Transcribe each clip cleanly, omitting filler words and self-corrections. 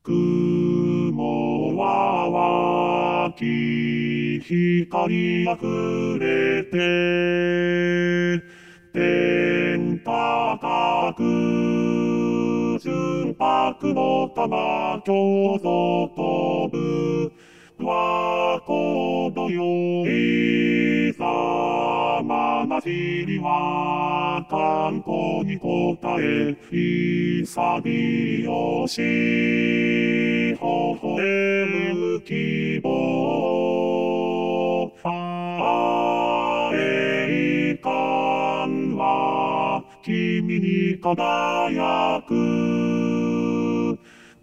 雲は湧き光あふれて天高く純白の玉競争飛ぶ和光土よいざまなしりは観光に応え潔よし微笑む希望栄冠は君に輝く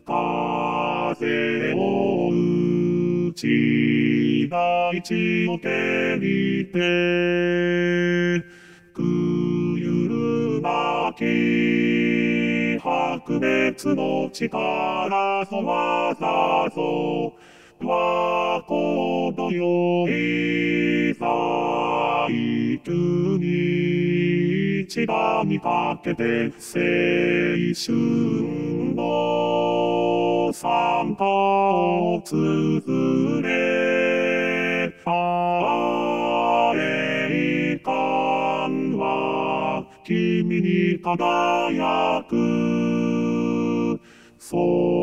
風を打ち大地を照りてくゆるなき白熱の力ぞ技ぞ和光土よいざ生くに一番にかけて青春の参加を綴れ栄冠は君に輝く空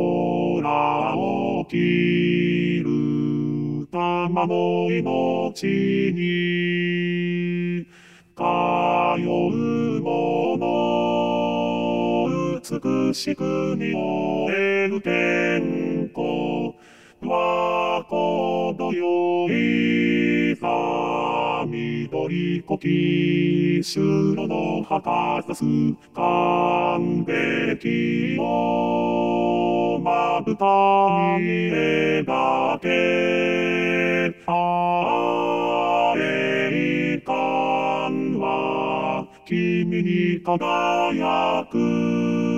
を切る玉の命に通う者美しくに終える天候和光土よいざ緑こき白の旗さす完璧をまぶたに描け栄冠は君に輝く